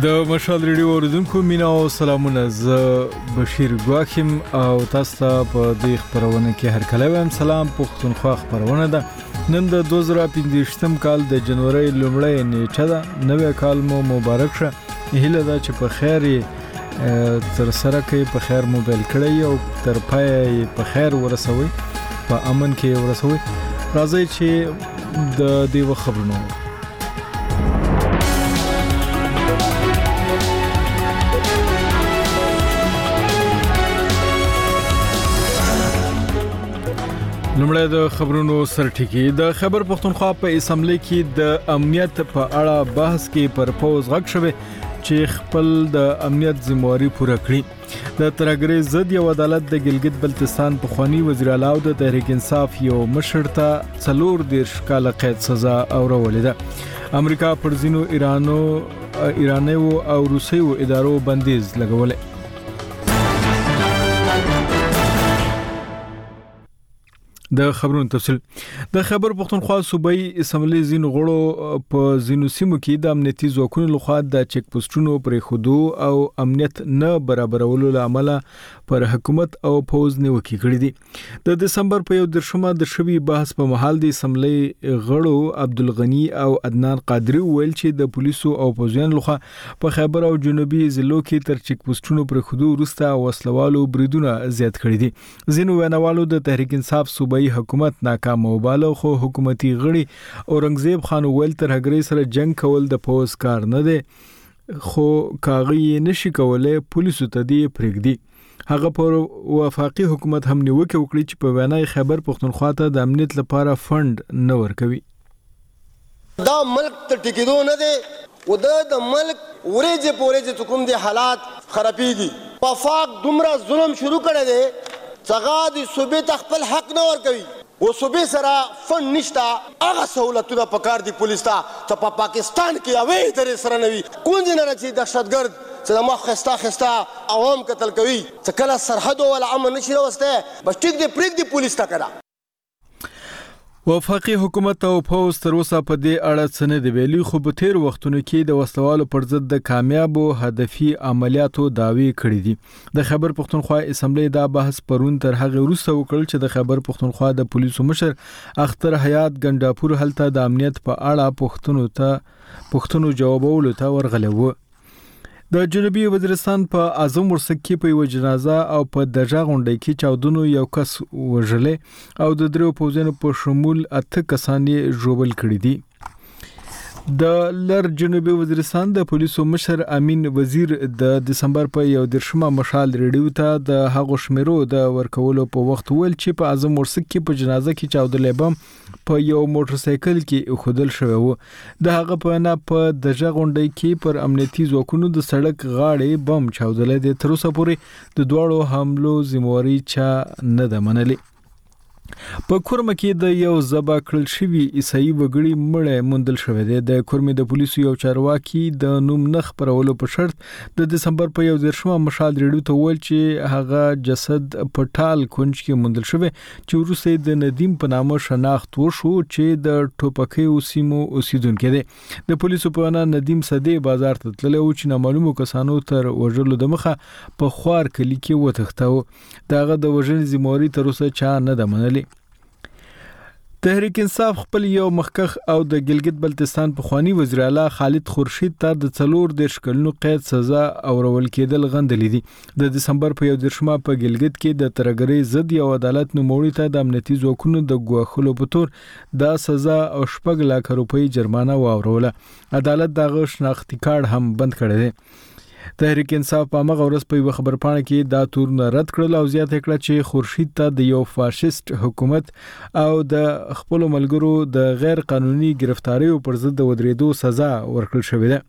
د مشال ریډیو اوریدونکو مینا او سلامونه، زه بشیر ګواخیم او تاسو ته په دې خبرونه کې هر کله وایم سلام. پښتونخوا خبرونه ده. نن د 2015 کال د جنوري لومړۍ نیټه ده. نوې کال مو مبارک شه. هیله ده چې په خیر تر سره کې په خیر موبایل کړی او تر پای په خیر ورسوي، په امن کې ورسوي. راځي چې د دې خبرونه لومړی د خبرونو سرټکی. د خیبر پښتونخوا په اسمبلی کې د امنیت په اړه بحث کې پر پوز غږ شوی چې خپل د امنیت ذمہواری پوره کړي. د ترهګرۍ ضد یو عدالت د ګلګت بلتستان پخوانی وزیر اعلی او د تحریک انصاف یو مشر ته 14 کاله قید سزا اورولې ده. امریکا پر ځینو ایرانیو او روسیو ادارو بندیز لګولې. د خبرونو تفصیل. د خیبر پښتونخوا صوبایي اسمبلی ځینو غړو په ځینو سیمو کې د امنیتي ځواکونو لخوا د چک پوسټونو پرې خودو او امنیت نه برابرولو لامل پر حکومت او پوز نیوکې کړې دي. د دسمبر په 1 د شوی بحث په محل د اسمبلی غړو عبدالغنی او عدنان قادری ویل چې د پولیسو او پوزیان لخوا په خیبر او جنوبي ضلعو کې تر چک پوسټونو پرې خودو وروسته وسلوالو بریدونه زیات کړي دي. ځینو ویناوالو د تحریک انصاف صوبایي حکومت ناکام وباله، خو حکومتي غړي اورنګزیب خان ویل ترهګرۍ سره جنگ کول د پوز کار نه دی، خو کاغی نشي کولای پولیسو ته دی پرېږدي. هغه پر وفاقي حکومت هم نیوکه وکړي چې په وینای خیبر پښتونخوا ته د امنیت لپاره فند نه ورکوي. دا ملک ته ټیکیدو نه دی او د ملک ورېځې کوم دي حالات خرابېږي. وفاق دومره ظلم شروع کړی دی څنګه د صوبې ته خپل حق نه ورکوي او صوبې سره فند نشته. هغه سہولتونه پکار دي پولیس ته چې په پاکستان کې اوی درې سره نه وي. کونځ نه چې دهشتګرد چې د مخ خسته عوام قتل کوي چې کله سرحد ولا امن نشي راوسته بس ټیک دی پریږدي پولیس ته کړه. وفاقي حکومت او پوز تر اوسه په دې اړه څه نه دی ویلي، خو په تیر وختونو کې د وسلوالو پر ضد د کامیابو هدفي عملیاتو دعوی کړې دي. د خیبر پښتونخوا اسمبلی دا بحث پرون تر هغه وروسته وکړل چې د خیبر پښتونخوا د پولیسو مشر اختر حیات ګنډاپور هلته د امنیت په اړه پښتنو جوابولو ته ورغلی و. د جنوبي وزیرستان په اعظم ورسک کې په یو جنازه او په دجا غونډې کې چاودنو یو کس وژلې او د درو پوځونو په شمول 8 کسان یې ژوبل کړي دي. د لر جنوبي وزیرستان د پولیسو مشر امین وزیر د دسمبر په 1 مشال ریډیو ته د هغو شمیرو د ورکولو په وخت ویل چې په اعظم ورسک کې په جنازه کې چاودلې بم په یو موټر سایکل کې خودل شوی و. د هغه په نه په دجا غونډې کې پر امنیتي ځواکونو د سړک غاړې بم چاودلې دي. تر اوسه پورې د دوړو حملو ذمہواری چا نه ده منلې. په کورمه کې د یو ذبح کړل شوی عیسائی وګړي مړی موندل شوی دی. د کورمې د پولیسو یو چارواکي د نوم نه خپرولو په شرط د دسمبر په 1 مشال ریډیو ته ویل چې هغه جسد په ټال کونج کې موندل شوی چې وروسته د ندیم په نامه شناخت وشو چې د ټوپکې سیمو اوسیدونکو دی. د پولیسو په وینا ندیم صدې بازار ته تللی و چې نامعلومو کسانو تر وژلو د مخه په خوار کلی کې وتښتاوه. دغه د وژنې ذمہواری تر اوسه چا نه ده منلې. تحریک انصاف خپل یو مخکخ او د ګلګت بلتستان پخوانی وزیر اعلی خالد خورشید ته د 14 کلونو قید سزا اورول کېدل غندلې دي. د دسمبر په 1 په ګلګت کې د ترهګرۍ ضد یو عدالت نوموړي ته د امنیتي ځواکونو د ګواښلو په تور دا سزا او 6 لک روپۍ جرمانه واوروله. عدالت دغه شناختی کارت هم بند کړی دی. تحریک انصاف په هغه ورځ په یو خبرپاڼه کې دا تورونه رد کړل او زیاته کړه چې خورشید ته د یو فاشیست حکومت او د خپل ملګرو د غیر قانوني گرفتاریو پر ضد د ودرېدو سزا ورکړل شوې ده.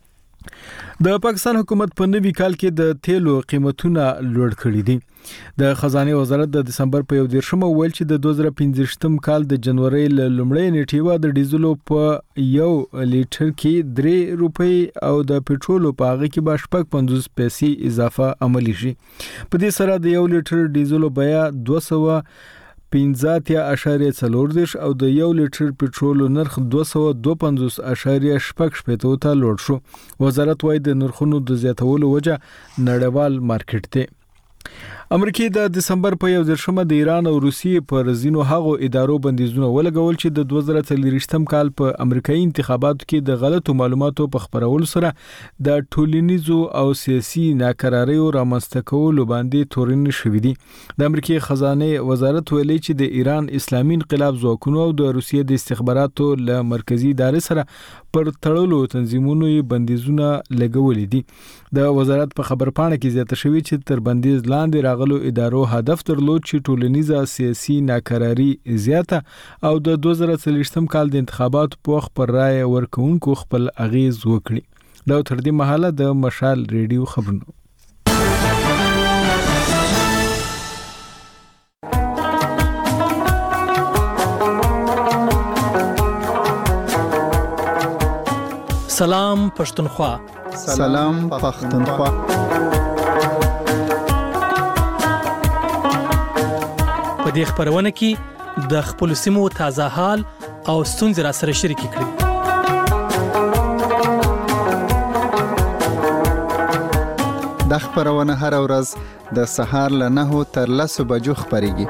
د پاکستان حکومت په نوي کال کې د تیلو قیمتونه لوړ کړي دي. د خزانه وزارت د دسمبر په 1 ویل چې د 2015 کال د جنوري لومړۍ نیټې د ډیزلو په 1 لیټر کې 3 روپۍ او د پټرولو په هغه کې به 50 پیسې اضافه عملی شي. په دې سره د 1 لیټر ډیزلو بیه 200 15.40 او د 1 لیټر پټرول نرخ 252.8 ته لوړ شو. وزارت وايي د نرخونو د زیاتولو وجه نړیوال مارکیټ دی. امریکا د دسمبر په 11مه د ایران او روسیې پر ځینو هغو ادارو بندیزونه ولګول چې د 2023م کال په امریکایي انتخاباتو کې د غلطو معلوماتو په خپرولو سره د ټولنیزو او سیاسي ناکراریو رامنځته کولو باندې تورن شوې دي. د امریکای خزانه وزارت ویلي چې د ایران اسلامي انقلاب ځواکونو او د روسیې د استخباراتو له مرکزی ادارې سره پر تړلو تنظیمونو بندیزونه لګولې دي. د وزارت په خبرپاڼه کې زیاته شوې چې تر بندیز لاندې راغلو ادارو هدف درلود چې ټولنیزه سیاسي ناکراری زیاته او د 2023م کال د انتخاباتو په وخت پر رائے ورکوونکو خپل اغیز وکړي. دا تر دې مهاله د مشال ریډیو خبرونه. سلام پښتونخوا. سلام پښتونخوا. په دې خبرونه کې د خپل سیمو تازه حال او ستونزې را سره شریک کړئ. د خبرونه هر ورځ د سهار له 9 تر 10 بجو خبريږي.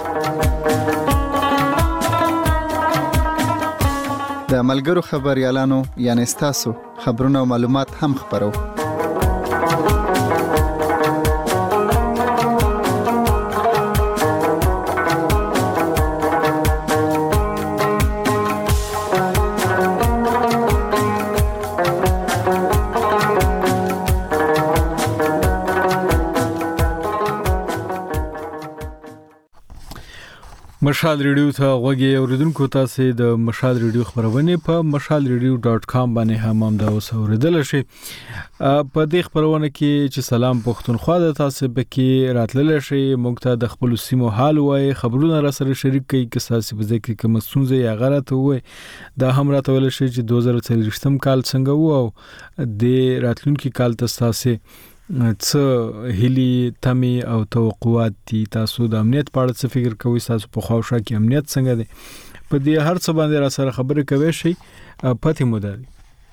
د ملګرو خبريالانو یعنی تاسو خبرونه او معلومات هم خبرو. مشال ریډیو ته غوږی اوریدونکو تاسو د مشال ریډیو خبرونه په mashalradio.com باندې هم دا اوریدل شي. په دې خبرونه کې چې سلام پښتونخوا د تاسو به کې راتلل شي موږ ته د خپل سیمو حال وای خبرونه را سره شریک کوي که تاسو په ځکه کوم ستونزې یا غلطه وای دا هم راتول شي چې 2023م کال څنګه وو او د راتلونکي کال تاسو څه هلي تمي او توقعات دي. تاسو د امنیت په اړه څه فکر کوئ؟ تاسو په خواوشا کې امنیت څنګه دی؟ په دې هر څه باندې را سره خبرې کوي شي پته مو ده.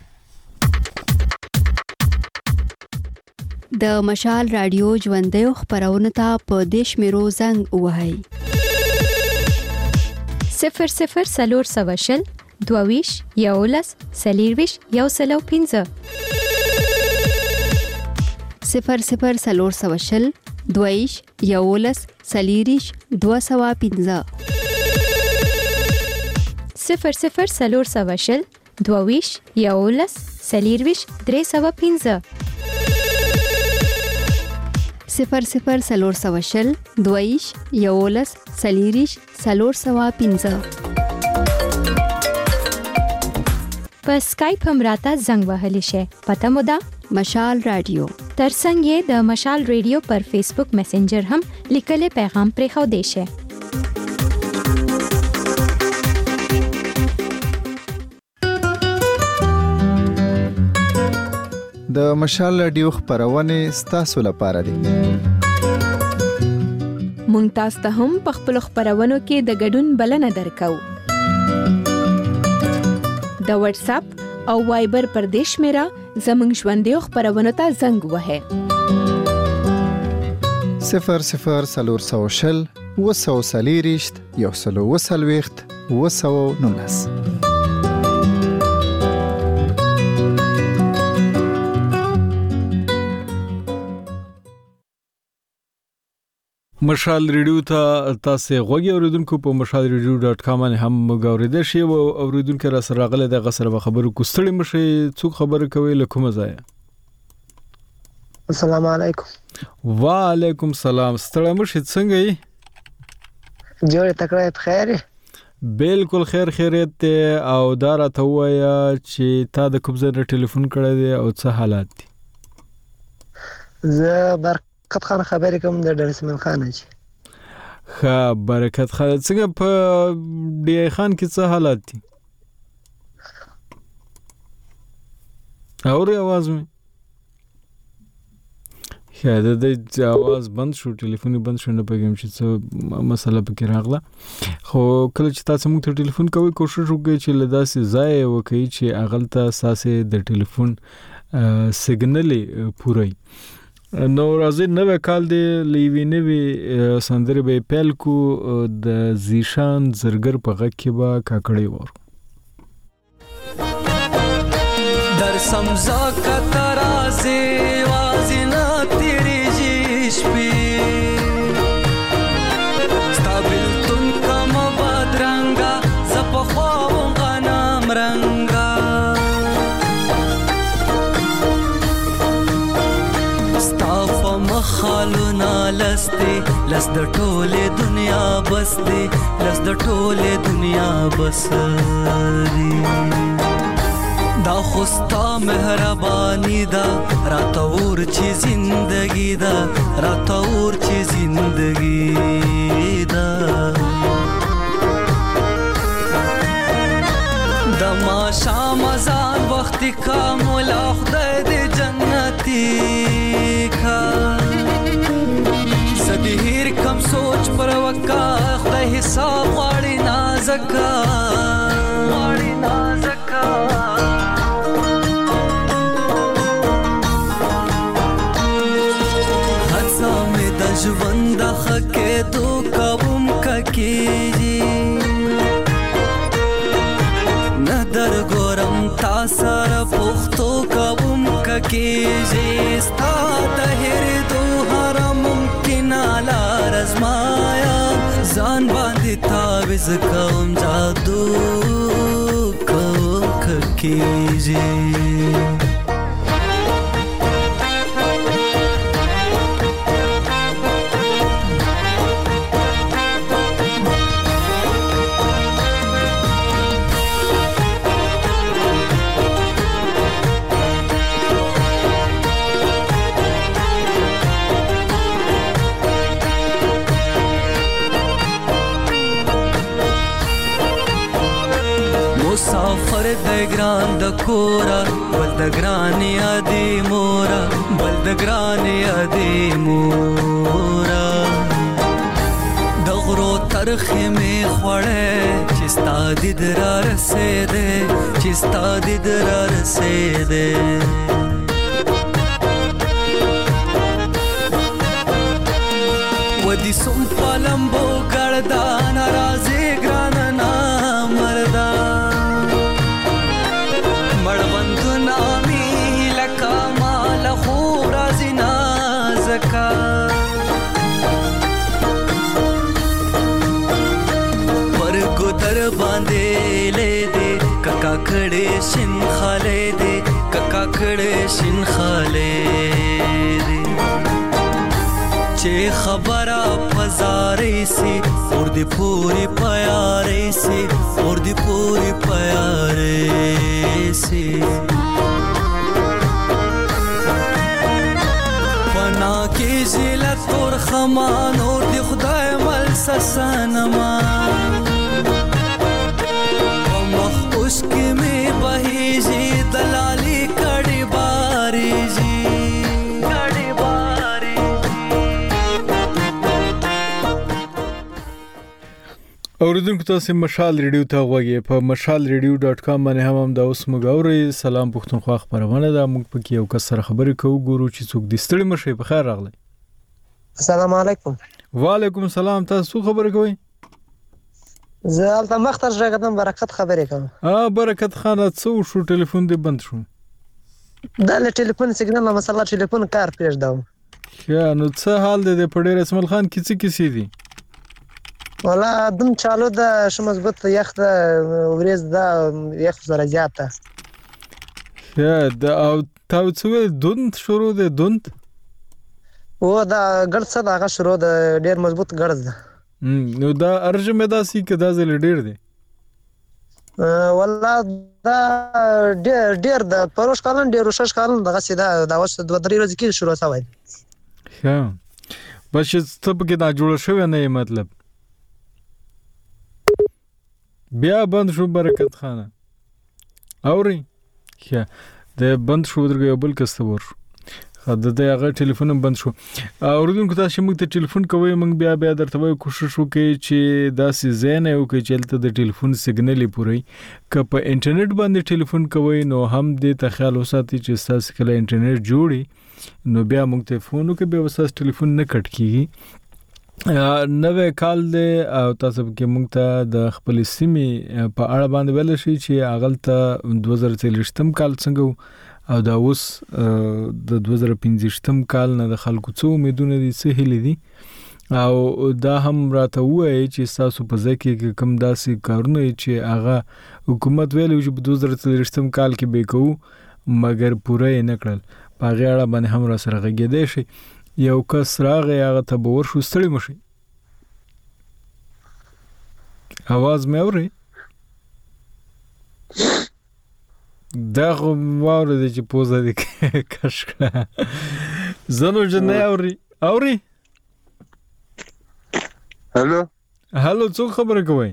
د مشال رادیو ژوندۍ خبرونه ته په دیش میرو زنګ وهاي 00 22 یولس سلیرویش یو سلو 15 00 22 یولس سلیریش 215 00 22 یولس سلیرویش 315 00 22 یولس سلیریش 315 په اسکایپ هم راته زنګ وهلی شي. پته مو ده مشال رادیو. ترڅنګ یې د مشال ریډیو پر فیسبوک میسنجر هم لیکلي پیغام پرې خو دی شي. د مشال رادیو خبرونه ستاسو لپاره دي. مونږ تاسو ته هم په خپل خبرونو کې د ګډون بلنه درکو. د واتس اپ او وایبر پر دیش میرا زمنګ ژوندۍ خبرونه ته زنګ وهه 00 وسوسلیریشت یو سلو وسلويخت وسو نونس. مشال ریډیو ته تاسو غوږی اوریدونکو په mashalradio.com باندې هم غوړیدل شي او اوریدونکو را سره غل د غسر خبرو کوستړي مشي څوک خبره کوي لکه مزه. السلام علیکم. وعلیکم السلام. ستړي مشي څنګه یې؟ جوړ تکړه خیر. بالکل خیریت او دا راته وایا چې تا د کوم ځای ټلیفون کړی دی او څه حالات دي؟ زه برکت خان خبرې کوم د ډرسمن خان اچ. برکت خان څنګه په ډی خان کې څه حالات دي؟ اوري आवाज مې خا د आवाज بند شو ټلیفون بند شو نه پګم چې څه مسله پکې راغله خو کله چې تاسو موږ ته ټلیفون کوئ کوشش وکړئ چې لداسې ځای وکړئ چې اغلته ساسه د ټلیفون سیګنل پوره نو راځي نو کال دی لیوی نوی سندره به پیل کو د زیشان زرګر په غږ کې با کاکړی ور در سمزا کا ترازی وازنا تیری جیش پی ستابل تن کم بدرنگا زپخواون غنام رنگا ستاف مخالونا لستی لس د ټوله دنیا بس دی لس د ټوله دنیا بس دی دا خوستا مهربانی دا راتور چی زندگی دا راتور چی زندگی دا دما شام ازان وقتی کا مولا خدای دی جنتی کا سدی هیر کم سوچ پر وکا خدای حساب غاڑی نازکا غاڑی نازکا ژوند خکه تو کوم ککی ندر ګورم تا سره پختو کوم ککی ستا تهر دو هر ممکن لار ازمایا ځان باندې تعویذ کوم جادو کوم ککی مسافر د ګران د کورا بل د ګران یادی مورا بل د ګران یادی مورا د غرو ترخ می خوړې چې ستا د درا رسېده چې ستا د درا رسېده ودی سم پلمبو ګړدا ناراضي ګران نا مردا باندې لیدې ککا کړه شین خاله دې ککا کړه شین خاله دې چې خبره پزارې سي اور دې پوری پیارې سي اور دې پوری پیارې سي پنا کې زلت اور خمان اور دې خدای مل سسنما उसके में बही जी दलाली कड़ी बारी जी कड़ी बारी اوریدونکو تاسو مشال ریډیو ته غوږی په mashalradio.com باندې هم دا اوس مګوري سلام پښتونخوا خبرونه دا موږ پکې یو کس سره خبرې کوو ګورو چې څوک د ستړي مشه په خیر راغلی السلام علیکم وعلیکم السلام تاسو خبرې کوئ زه البته مختر ژغدم برکت خبرې کوم برکت خان څو شو ټلیفون دی بند شو دا له ټلیفون سیګنال مسله ټلیفون کار پېژدم یا نو څه حال دی په ډېر اسمل خان کیسه دي ولا دم چالو د شمزبط یخ د ورځ د یخ سره زیاته یا دا او تاسو دوند شروع دی دوند او دا ګړ څه دا شروع د ډېر مضبوط ګړ ده نو دا ارجه مې دا سی کدا زل ډیر دی والله دا ډیر د پروش کالن ډیر وشش کالن دغه سیده دا اوس 2-3 ورځې کې شروع شوی ها بس څه په دا جوړ شوی نه مطلب بیا بند شو برکت خانه اوري ښه د بند شو درګ بل کس ور د هغه ټلیفون بند شو. اوریدونکو تاسو موږ ته ټلیفون کوئ، موږ بیا درته وایو کوشش وکړئ چې داسې ځای نه وکړئ چې هلته د ټلیفون سیګنل پوره وي. که په انټرنیټ باندې ټلیفون کوئ نو هم دې ته خیال وساتئ چې ستاسو کله انټرنیټ جوړي نو بیا موږ ته فون وکړئ، بیا ستاسو ټلیفون نه کټ کیږي. نوې کال دی او تاسو کې موږ ته د خپل سیمې په اړه باندې ویل شي چې اغلته 2023 کال څنګه او دا اوس د 2015 کال نه د خلکو څو امیدونه دي، څه هیلې دي، او دا هم راته وایي چې تاسو په ځای کې کوم داسې کارونه چې هغه حکومت ویلو چې په 2023 کال کې به کوو مګر پوره یې نه کړل. په هغې اړه باندې هم را سره غږېدی شي. یو کس راغی هغه ته به ورشو، ستړي مه شئ. اواز مې اورئ؟ دا خو واوره دی چې پوزه دې کش کړه. زنو جنۍ اوري؟ هلو څوک خبره کوئ؟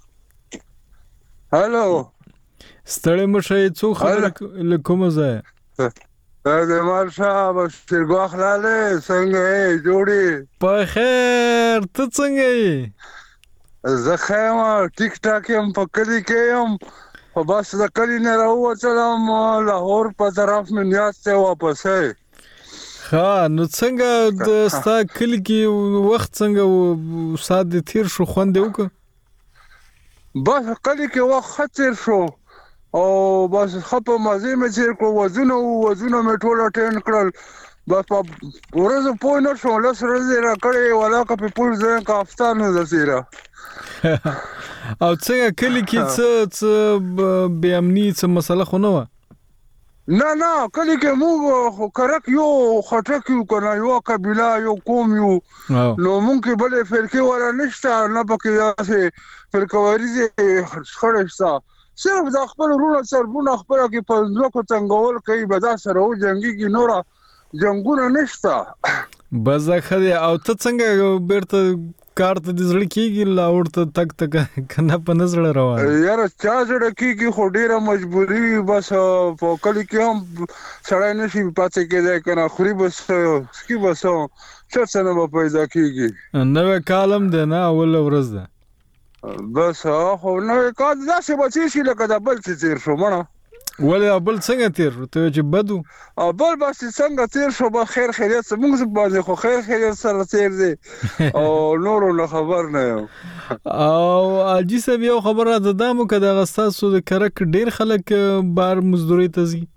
هلو ستړي مه شئ. څوک خبره له کومه ځایه؟ د مال شاه بشیرګاه لاله څنګه یې جوړې؟ په خیر، ته څنګه یې؟ زه ښه یم، ټیک ټاک یم، په کلي کې یم، خو بس د کلي نه راووتلم، لاهور په طرف مې نیاز دی واپسی. ښه، نو څنګه د ستا کلي کې وخت څنګه ساعت دې تیر شو، خوند دې وکړه؟ بس کلي کې وخت ښه تیر شو او بس ښه په مزې مې تیر کړو. وزونه مې ټول اټینډ کړل. بس په ورځو پوه نه شوم، 10 ورځې راکړې ولاکه په پول ځای که هفته نه ده تېره. او څنګه کلي کې څه بې امني څه مسله خو نه وه؟ نه کلي کې موږ کرک یو خټک یو که نه، یوه قبیله یو قوم یو، نو موږ کې بلې فرقې والا نشته، نه پکې داسې فرقهوریزې شخړې شته. صرف د خپل وروڼه څربونه خپله کې په ځمکو څنګول کوي، به دا سره وجنګېږي، نوره جنګونه نشته. بس دا ښه دی. او ته څنګه بیرته کار ته دې زړه کېږي لاهور ته تګ که نه په نه زړه روان؟ یاره چا زړه کېږي، خو ډېره مجبوري وي. بس په کلي کې هم سړی نشي پاتې کېدی، که نه خوري به څه څکي به څه څه نه به پیدا کېږي. نوی کال هم دی نه، اوله ورځ ده. بس خو نوی کال داسې به تېر شي لکه د بل څه تېر شو مړه. ولې بل څنګه تیر شو؟ ته چې بد و؟ بل بس څنګه تیر شو، به خیر خیریت زموږ باندې خو خیر خیریت سره تیر دی او نورو نه خبر نه یم. او حاجي صاحب یو خبر راته دا مو که دغه ستاسو د کرک ډېر خلک بهر مزدورۍ ته ځي؟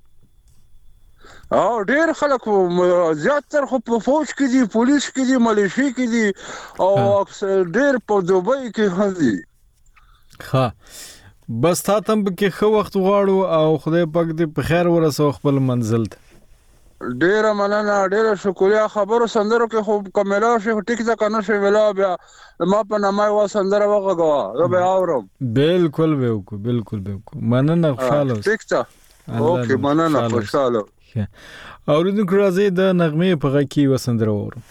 ډېر خلک زیاتره خو په فوج کې دي، پولیس کې دي، ملیشي کې دي، او ډېر په دوبۍ کې هم دي. ښه، بس تا ته هم پکې ښه وخت غواړو او خدای پاک دې په خیر ورسوه خپل منزل ته. ډېره مننه، ډېره شکریه. خبرو سندرو کې خو که میلاو شي خو ټیک ځکه نه شي میلاو، بیا ما په نامه یوه سندره وغږوه، زه به یې اورم. بالکل به وکړو، بالکل به وکړو. مننه، خوشحاله اوسه. ټیک ده، اوکې، مننه، خوشحاله. اورېدونکو راځئ د نغمې په غږ کې یوه سندره واورو.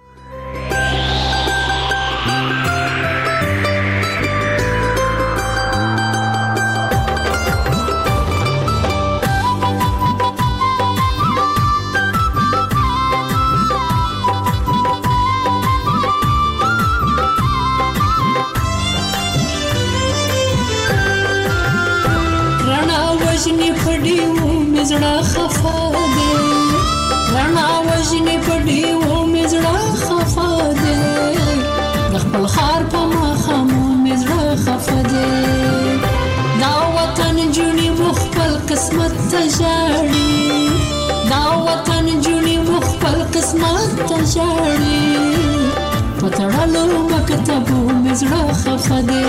وجنی پډیو مزړه خفا دے، رڼا وجنی پډیو مزړه خفا دے، خپل خار په مخامو مزړه خفا دے، دا وطن جونی مخبل قسمت تجاړي، دا وطن جونی مخبل قسمت تجاړي، پتړلو مکتبو مزړه خفا دے،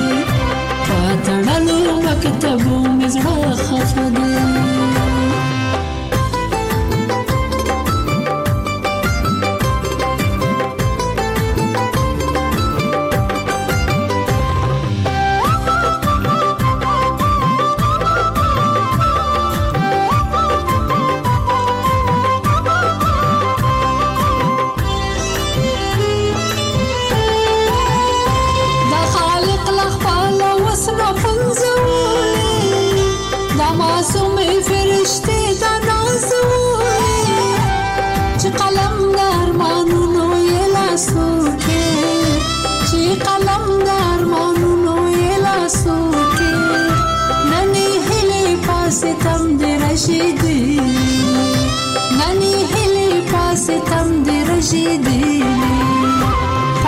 پتړلو مکتبو مزړه خفا دے. معصوم فرد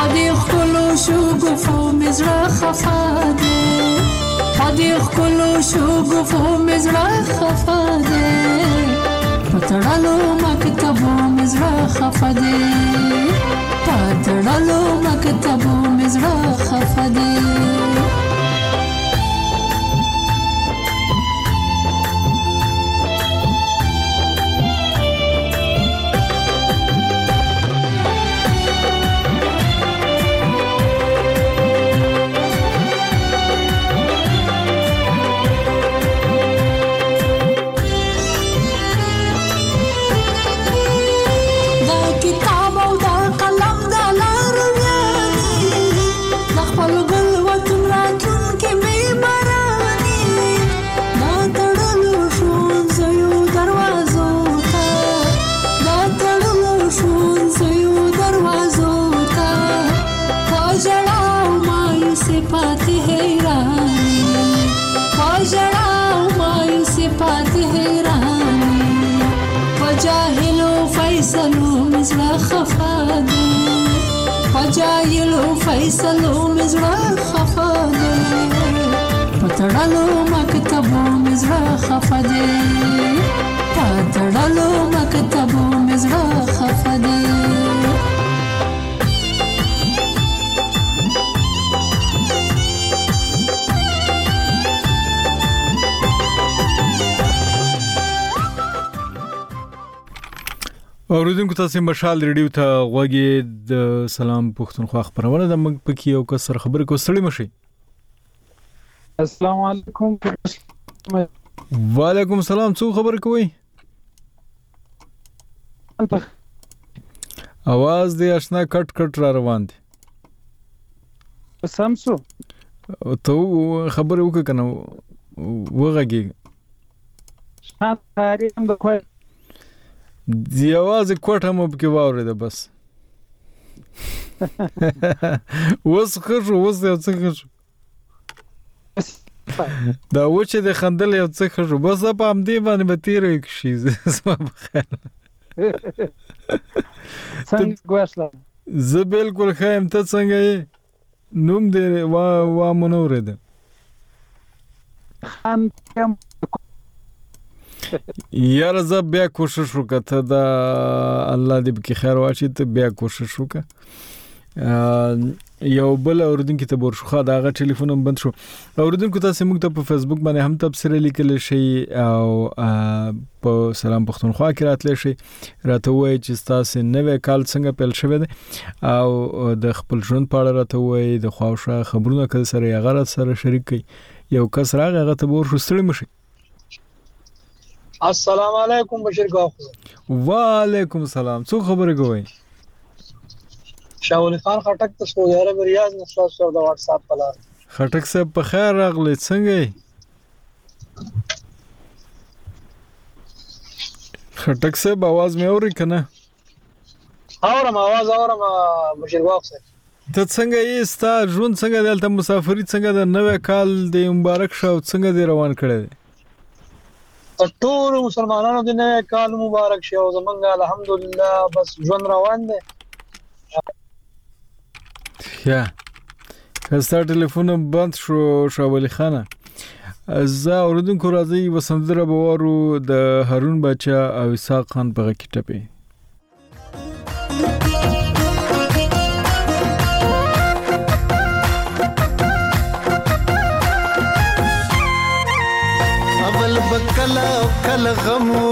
پدې خلو شو ګفو مزړه خفا دې پدې خلو شو ګفو مزړه خفا دې پتړلو مکتبو مزړه خفا دې پتړلو مکتبو مزړه خفا دې جايلو فيصلو مزرا خفاده پتړلو مکتبو مزرا خفاده پتړلو مکتبو مزرا خفاده اوریدونکو تاسو مشال ریډیو ته غوږی د سلام پښتونخوا خبرونه د مګ پکې یو کسر خبرې کو سړی مشي السلام علیکم وعلیکم السلام څو خبر کوي आवाज دې آشنا کټ کټ را روان دي سمسو ته خبر وکړه کنه وګورئ شات تاریخ د کوی دی आवाज کوټه مو پکې واورې ده بس وس خشو یو څه خشو دا وچه د خندل یو څه خشو بس په امدی باندې به تیرې شي زما بخیر څنګه ګوښلا زه بالکل خایم ته څنګه یې نوم دې وا منوره ده خان یار زه بیا کوشش وکړه دا الله دې بکی خیر واچي ته بیا کوشش وکړه یو بل اوردونکو ته ورشوخه داغه ټلیفون بند شو اوردونکو تاسو موږ ته په فیسبوک باندې هم تبصره لیکل شي او په سلام پښتونخوا کې راتلی شي راته وایي چې تاسو نوې کال څنګه پیل شوه او د خپل ژوند په اړه راته وایي د خواوشه خبرونه کړي سره یا غلط سره شریک کړي یو کس راغی هغه ته ورشوستړی مشي السلام علیکم بشیر غاخو وعلیکم السلام څو خبرې کوي شاول خان خټک ته سعودي عرب ریاض نصر سره د واتس اپ په لار خټک صاحب په خیر راغلی څنګه خټک صاحب आवाज مې اوري کنه اورم بشیر غاخو ته څنګه یې ستا ژوند څنګه دلته مسافرۍ څنګه د نوې کال د مبارک شو څنګه دی روان کړی ټول مسلمانانو د نوې کال مبارک شه او زمونږ الحمدلله بس ژوند روان دی یا کستا ټلیفون بند شو شاولی خانه زه اوردونکو راځي وسندره بوارو د هارون بچا او اسحاق خان په کې ټپي اول بکلا کل غمو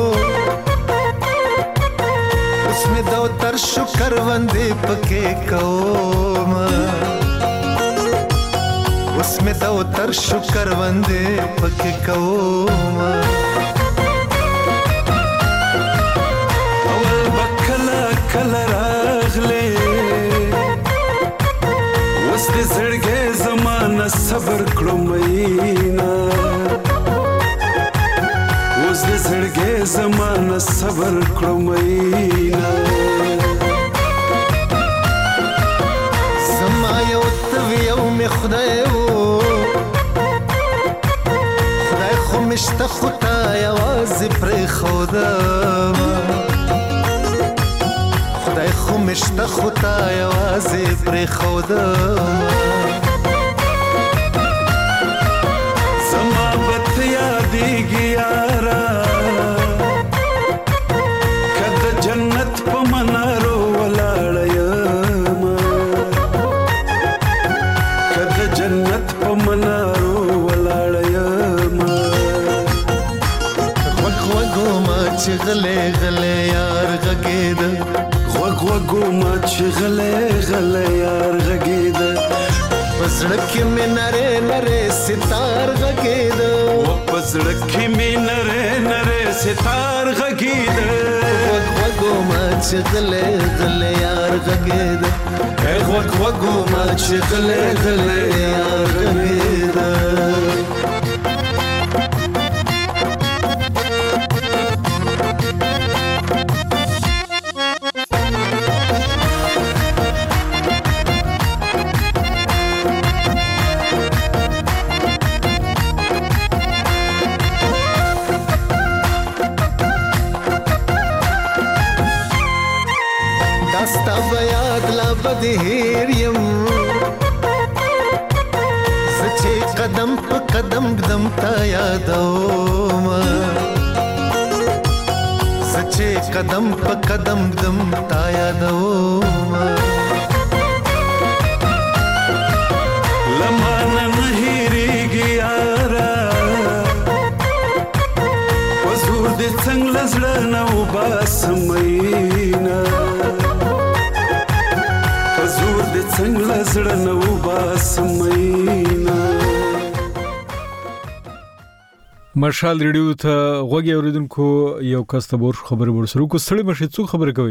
اسمه دو تر شکر وندې پکې کوم اسمه دو تر شکر وندې پکې کوم اول بکلا کل راغله وس دې زړګې زمانہ صبر کړو مینا وس دې زړګې زمانہ صبر کړو مینا زما یو یو می خدای خو مشته خدای आवाज پر خدا خدای خو مشته خو تا یوازې پرېښودم زما به ته یادېږي یاره که د جنت په منارو ولاړه یمه که د جنت په منارو ولاړه یمه غوږ وږومه چې غلی غلی یار غږېده غوږ وږومه چې غلی غلی یار غږېده په زړه کې مې نرې نرې ستار غږېده په زړه کې مې نرې نرې ستار غږېده غوږ وږومه چې غلی غلی یار غږېده غوږ وږومه چې غلی غلی یار غږېده د هیر یم سچې قدم په قدم ګدم تا یادوم سچې قدم په قدم ګدم تا یادوم لمانه نه هېرېږي یاره په زور دې څنګه له زړه نه وباسم مینه زور دې څنګه له زړه نه وباسم مینه مشال ریډیو ته غوږ اورېدونکو یو کس ته بور خبرې ورسره کو ستړي مشي څوک خبرې کوي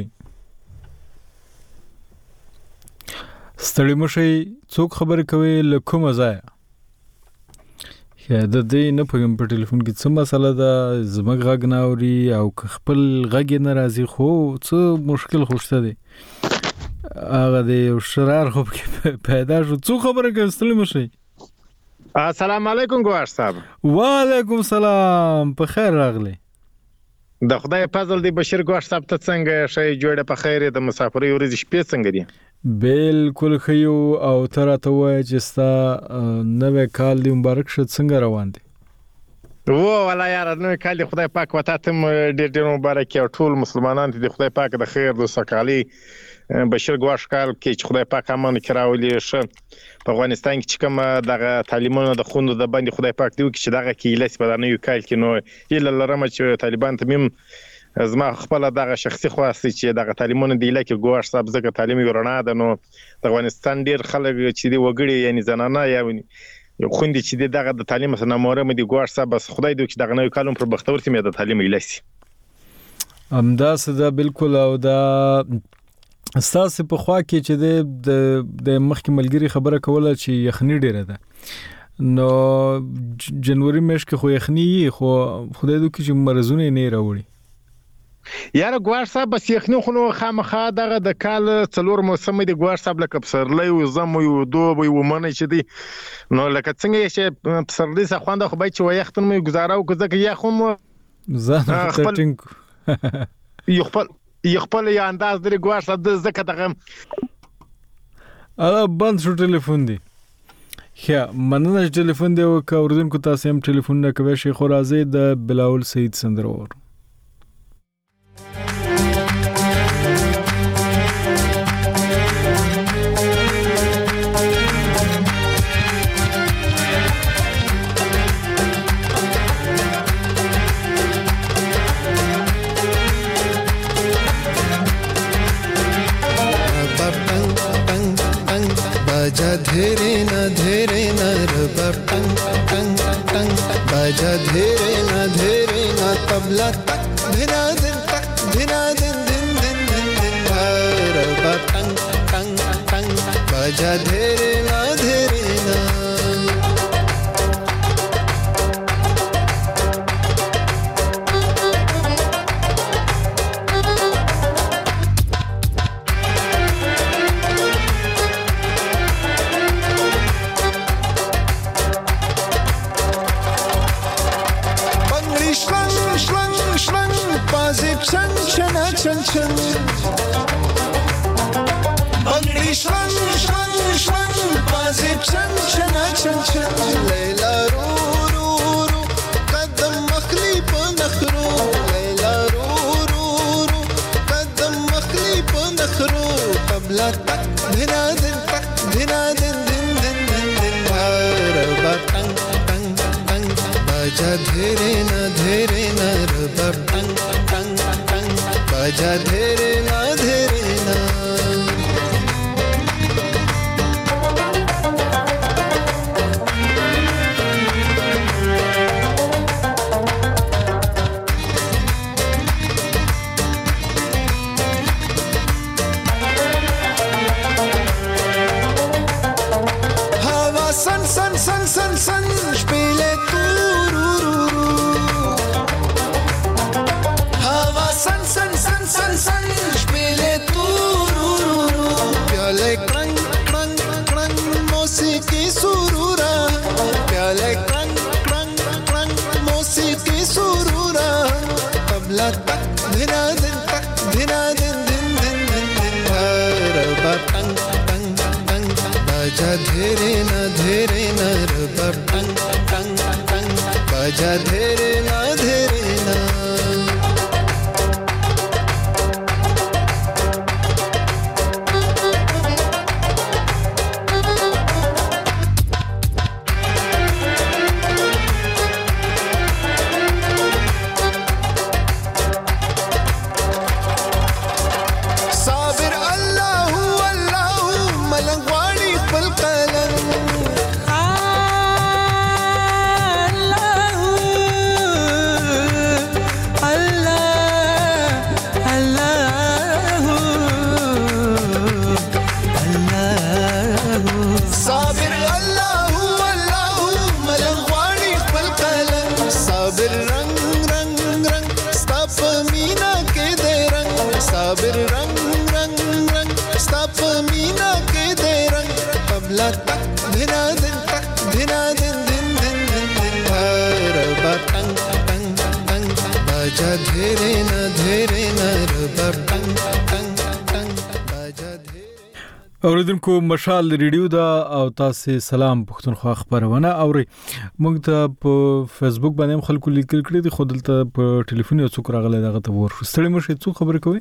ستړي مشي څوک خبرې کوي له کومه ځایه د دې نه پوهېږم په ټلیفون کې څه مسله ده زموږ غږ نه اوري او خپل غږ یې نه راځي خو څه مشکل خو شته دی هغه د یو شرار خوب کې پیدا شو څو خبره کوي ستړي مشي السلام علیکم ګوهر صاحب وعلیکم سلام په خیر راغلی د خدای فضل دی بشیر ګوهر صاحب ته څنګه شي جوړه په خیر د مسافرۍ ورځې شپې څنګه دي بالکل خيو او تر ته وای چې ستا نوې کال دی مبارک شه څنګه روان دي والله یار نوې کال دی خدای پاک وته ته ډېر مبارک او ټول مسلمانان ته خدای پاک د خیر د سوکالۍ بشیر ګواش کال کې چې خدای پاک امن کراولي شه په افغانستان کې چې کوم دغه تعلیمونه د خوند د باندې خدای پاک دی چې دغه کې لسی په نوې کال کې نو هیله لرم چې طالبان تمیم زما خپل دغه شخصي خواستي چې دغه تعلیمونه دی لکه ګواش صاحب زګه تعلیم ورنا ده نو د افغانستان ډیر خلک چې دی وګړي یعنی زنانه یا خوندې چې دغه د تعلیم سره مورم دی ګواش صاحب بس خدای دې چې دغه نوې کالم پر بختور تیم د تعلیم لسی امدا صدا بالکل او دا استاسه په خوا کې چې د مخکې ملګری خبره کوله چې یخنی ډیره ده نو جنوري میاشت کې خو یخنی خو خدای دې چې مرزونه نه راوړي یار ګوار صاحب بس یخنی خو نو خامخا دغه د کال څلور موسم دی ګوار صاحب لکه پسرلی او زم یو دوب یو منی چې دی نو لکه څنګه چې پسرلی څخه خوند خو به چې وختن مې گزاره او ځکه یا خو زه ټینګ یو خپل یا انداز درې ګوار صاحب ځکه دغه بند شو ټلیفون دی خیا مننه ټلیفون دی او اوردونکو تاسو هم ټلیفون نه کوي شي خو راځي د بلاول سید سندرور बाजा धीरे न रबा टंग टंग टंग बाजा धीरे न तबला तक धिना दिन दिन दिन दिन रबा टंग टंग टंग बाजा धीरे न بی شرنگ شرنگ شرنگ بازی چن چن چن چن لیلا رو رو رو قدم مخلی په نخرو لیلا رو رو رو قدم مخلی په نخرو قبل تک دنا دن تک دنا دن دن دن دن دن ربا تنگ تنگ تنگ باجا دھیرے نہ ربا تنگ تنگ تنگ باجا دھیرے نہ Sun spiele tu ru ru ru Hava sun spiele tu ru ru ru Pyale krang krang krang musiqi surura Pyale krang krang krang musiqi surura Tabla tak dina din din din din Raba tang tang tang baja dhere na raba tang tang tang baja dhere na اوریدونکو مشال ریډیو دا او تاسو سلام پښتونخوا خبرونه اوري موږ ته په فیسبوک باندې خلکو لیکل کړي دي خود دلته په ټلیفون یو څوک راغلی دغه ته ور ستړي مشه څو خبرې کوي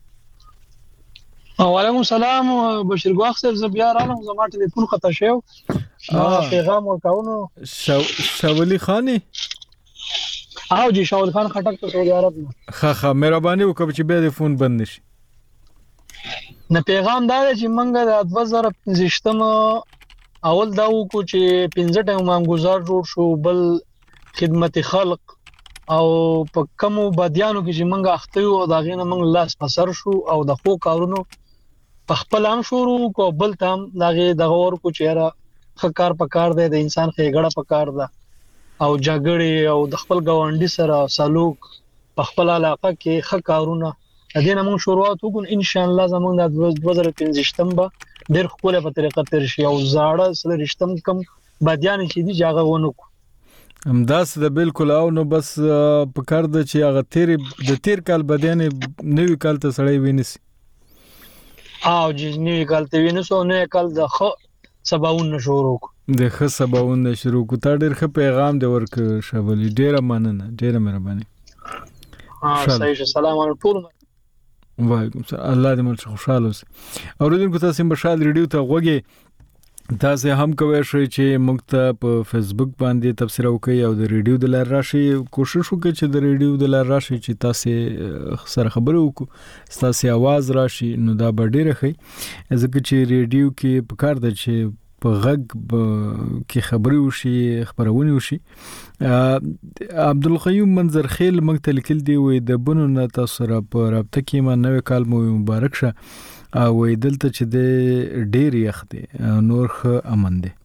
وعلیکم السلام بشیر ګواخ صاحب زبیا رالم زما ټلیفون خطا شو پیغام ورکاونو شاولی خاني او جی شاول خان خټک ته سعودي عرب ها مهرباني وکړه چې به فون بند نشي نه پیغام دا چې منګه د 2015 اول دا وکړو چې 15 ټیم مانګوزار جوړ شو بل خدمت خلق او په کومو بادیانو کې چې منګه اخته او دا غینه منګ لاس پسر شو او د خو کارونو په خپل هم شروع کو بل تام داغه دغه ور کو چهره خکار پکار دی د انسان خېګړه پکار ده او جګړې او د خپل ګاونډي سره سلوک په خپل علاقه کې خکارونه دینه موږ شروعات وکړو ان شاء الله زموږ د 2015 به ډېر خوله په طریقه تر شي او زاړه سره رښتم کم بادیان چې دي جاغه ونه همداس د بالکل او نو بس په کار د چې هغه تیر کال بادیان نوې کال ته سړی ویني او چې نوې کال ته ویني سو نه کال د خ سباون شروع د خ سباون شروع کو تا ډېر ښه پیغام دی ورک شابلی ډېر مننه ډېر مهرباني صحیح سلام علیکم وعلیکم السلام الله دې مل خوشاله اوسه اوریدونکو تاسو مشال ریډیو ته غوږی تاسو هم کوی شئ چې موږ ته په فیسبوک باندې تبصره وکړئ او د ریډیو د لار راشي کوشش وکړئ چې د ریډیو د لار راشي چې تاسو سره خبرو وکړو تاسو आवाज راشي نو دا به ډیره ښه ځکه چې ریډیو کې په کار ده چې په غږ کې خبري وشي خبرونه وشي عبدالقیوم منظر خیل موږ ته لیکل دی وې د بنو نه تاسو سره په رابطه کې ما نوې کال مو مبارک شه او دلته چې د ډېر یخ دی نور خ امن دی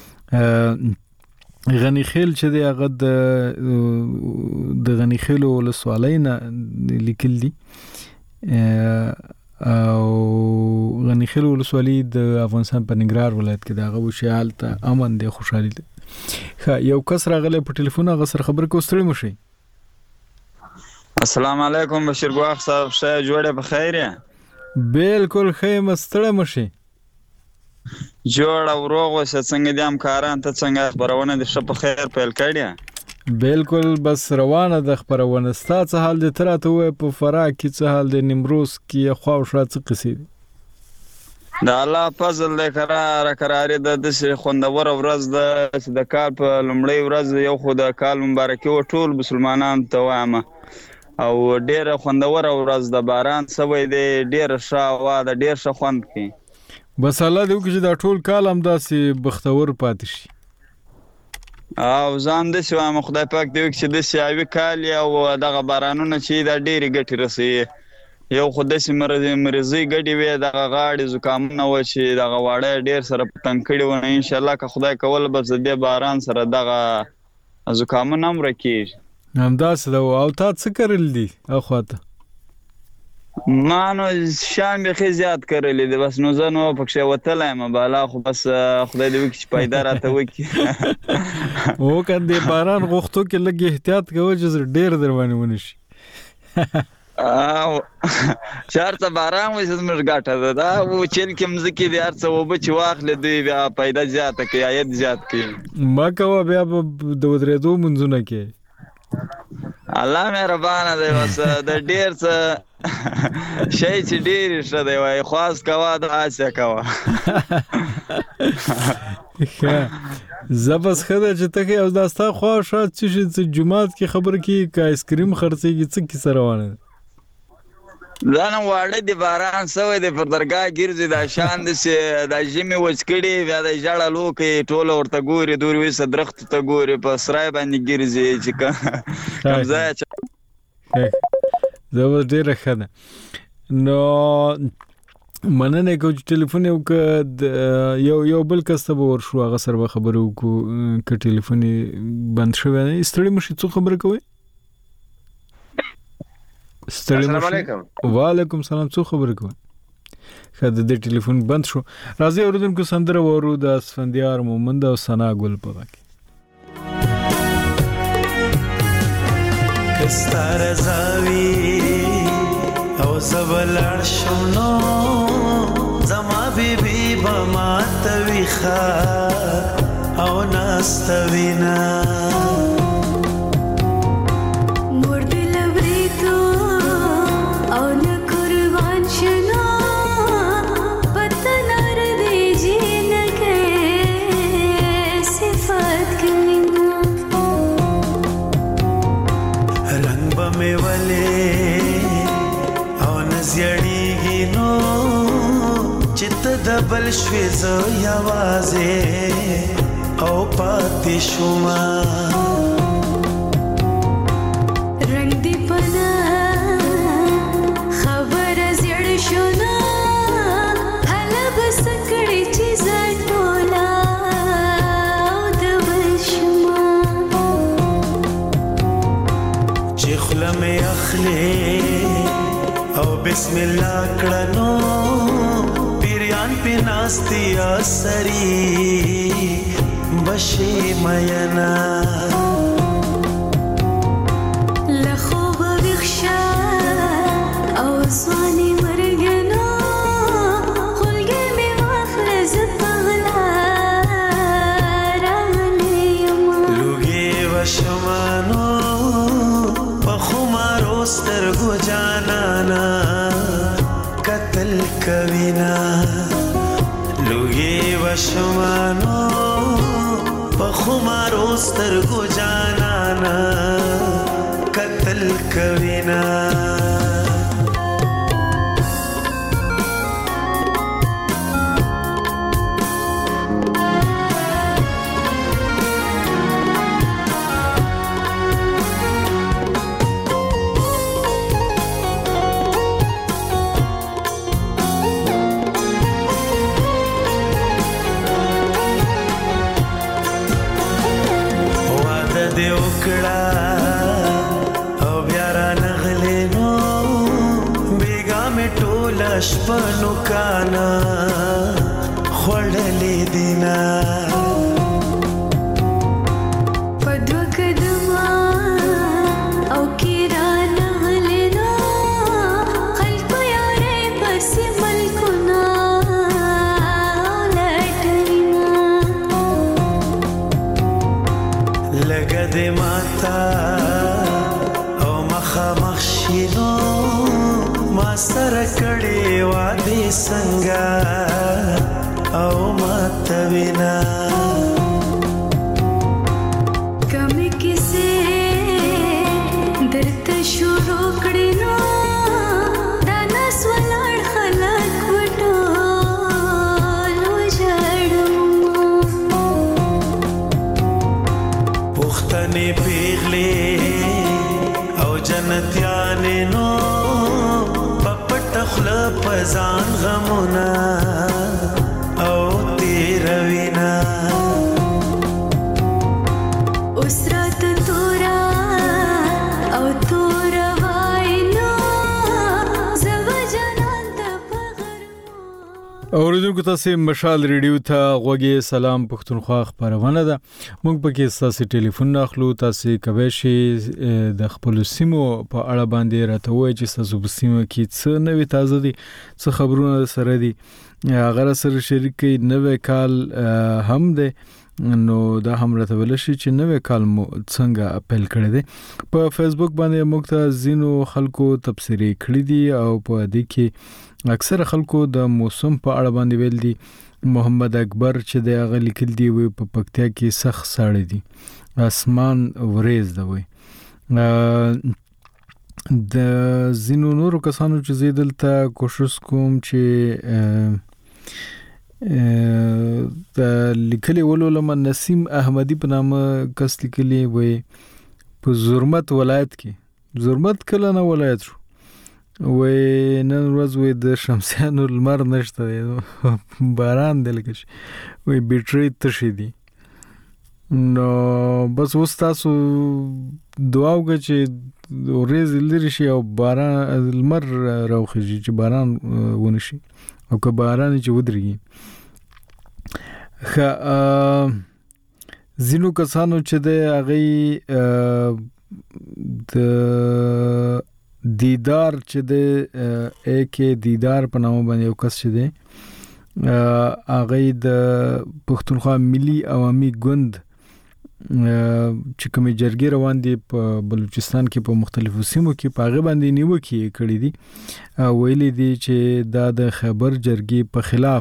غنی خیل چې دی هغه د غنی خیل ول سوالینا لیکل دی او غنی خیل ول سوالی د افغانستان په ننګرهار ولایت کې دا غو شال ته امن دی خوشحالي دی یو کس راغلی په ټلیفون هغه سره خبر کو ستړي مشي السلام علیکم بشیر ګواخ صاحب شه جوړه په خیر بالکل خیر مستړه مشي جوړ او روغ اوسه. څنګه دي همکاران، ته څنګه خبرونه دي ښه په خیر پیل کړې؟ بالکل بس روانه د خبرونه. ستا څه حال دی؟ ته راته ووایه په فراه کې څه حال دی، نیمروز کې خواوشا څه قصې دي؟ د الله فضل دی، کراري د داسې خوندوره ورځ ده چې د کال په لومړۍ ورځ یو خو د کال مبارکي و ټول مسلمانانو ته وایم، او ډېره خوندوره ورځ ده. باران سوی دی، ډېره ښه هوا ده، ډېر ښه خوند کوي. بس الله دې وکړي چې دا ټول کال همداسې بختور پاتې شي. او ځان داسې وایم خدای پاک دې وکړي چې داسې یوې کال او دغه بارانونه چې دا ډېرې ګټې رسوي. یو خو داسې مریضۍ ګډې وې، دغه غاړې زکامونه وه چې دغه واړه ډېر سره په تنګ کړي وو. انشاءالله که خدای کول بس د دې باران سره دغه زکامونه هم ورک کېږي. همداسې ده. او تا څه کرل دي اخواته؟ ما نو شان بیخي زیات کرلی دی، بس نو زه نو پکښې وتلی یم بالا، خو بس خدای دې وکړي چې پیدا راته وکړي. او که د باران غوښتو کې لږ احتیاط کوه چې ډېر در باندې ونه شي. چې هر څه باران وایي زموږ ګټه ده. دا وچیل کې مځکې دي، هر څه اوبه چې واخلې دوی بیا پیدا زیاته کوي، عاید زیات کوي. ما کوه بیا به د ودرېدو منځونه کوي. الله مهربانه دی. بس د ډېر څه شی چې ډېر ښه دی وایي، خواست کوه دعا چې کوه. زه بس ښه ده چې ته ښې. او دا ستا خواوشا څه شي، څه جومات کې خبره کېږي که آیسکریم خرڅېږي، څه کیسه روانه ده؟ دا نن واړه دی، باران سوی دی، پر درګاه ګرځي، دا شان داسې دا ژمي وچ کړي، بیا د ژړه لوکې ټوله ورته ګوري، دورې ویسه درختو ته ګوري، په سرای باندې ګرځي چې کوم ځای. زه بس ډېره ښه ده. نو مننه کوم چې ټلیفون یې وکړه. یو بل کس ته به ورشو، هغه سره به خبرې وکړو که ټلیفون یې بند شوی دی. ستړي مه شئ، څوک خبره کوئ؟ السلام علیکم. وعلیکم سلام. څوک خبره کوئ؟ ښه د دې ټلیفون بند شو. راځئ اورېدونکو سندره واورو د اسفندیار مومند او ثنا ګل په غږ کې. که ستا رضا وي او زه به لاړ شم نو زما بیبي به ماته وي ښه او ناسته وینه. بل شوی زه یوازې او پاتې شومه. رنگ دی پنا خبره زړ شو نه هله بس کړي چې زړ ټوله د بل شومه. چې خوله مې اخلې او بسم الله کړه نو ناستی آسری بشی مینا. لخوب بخشا او زوانی مرگنا خلگه می وافرز پغلا رانیم لوگی و شمانو پخمارو سترگو جانانا قتل کوینا. لوگی و شمانو پخمارو سترگو جانانا قتل کوینا. شپنو کانا خوړلې دینا پدو کدما او کیرانا لینا خلق یارې پس ملکنا لټل تا او مخامخ شینو ما سره کړي وادي څنګه او ما توینا کمی کیسه درته شروع کړي نو دا نس ولړ خلک وټول وژړم پختنې پیغلې او جنتیانې نو پپټ خله پزان غمونه او تیروینا اوس رات تورا او تورا واینا زو جنان د پغر اوریدونکو تاسو مشال ریډیو ته غوږی سلام پښتونخوا خبرونه ده موږ پکې تاسو ټلیفون اخلو تاسو کوي شي د خپل سیمو په اړه باندې راته وایي چې تاسو په سیمو کې څه نوې تازه دي څه خبرونه سره دي هغه سره شریکي نوې کال هم ده نو دا هم راته ویل شي چې نوې کال مو څنګه اپیل کړی دی په فیسبوک باندې موږ ته زینو خلکو تبصری کړی دي او په دې کې اکثر خلکو د موسم په اړه باندې ویل دي محمد اکبر چې د هغه لیکل دی وي په پکتیا کې سخت ساړه دي اسمان وریز دی وي د زینو نورو کسانو چې زیدلته کوشش کوم چې د لیکلي ولولم نسیم احمدی په نامه کس لیکلي وي په زرمت ولایت کې زرمت کله نه ولایت شو وي نن ورځ وي د شمسیانو لمر نشته باران دلکش وي بیټری تشي دي نو بس اوس تاسو دعا وکړئ چې ورځ لري شي او باران لمر راوخیږي چې باران ونشي او که باران چې ودرېږي زینو کسانو چې د هغه د دیدار چې د اکه دیدار په نامه باندې یو کس چې دی هغه د پښتونخوا ملي عوامي ګوند چې کومې جرګې روان دي په بلوچستان کې په مختلفو سیمو کې په هغه باندې نیوکې کړې دي ویلي دي چې دا د خبر جرګې په خلاف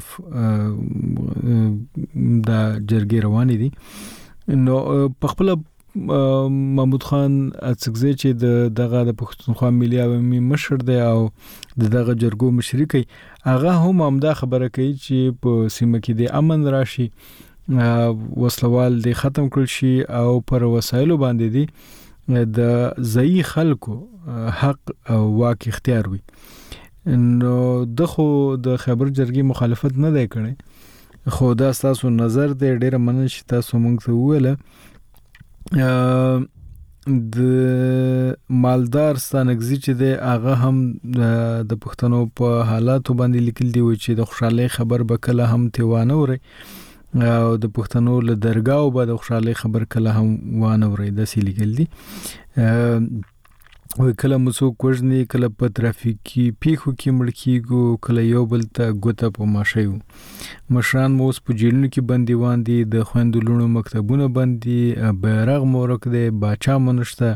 دا جرګې روان دي نو په خپل محمود خان اڅکزی چې دغه د پښتونخوا ملي عوامي مشر دی او دغه جرګو مشري کوي هغه هم همدا خبره کوي چې په سیمه کې د امن راشي وسلوال دې ختم کړل شي او پر وسایلو باندې دي د ځای خلکو حق او واک اختیار وي نو دغه د خبر جرګې مخالفت نه دی کړی خو دا تاسو نظر دی ډېر مننه چې تاسو موږ ته وویل د مالدار ستانګزي چې د هغه هم د پښتنو په حالاتو باندې لیکل دی چې د خوشحالي خبر به کله هم تیوانه وري او د پښتنو له درگاو به د خوشحالي خبر کله هم وانه وري د لیکل دي او کله مسو کوژنی کله په ترافیکي پیښو کې مړ کیږي کله یو بل ته ګوته په ماشيو مشران موس په جیلونو کې بنديوان دي د خويندو لونو مکتبونه بندي بیرغ مورک دي باچا منشته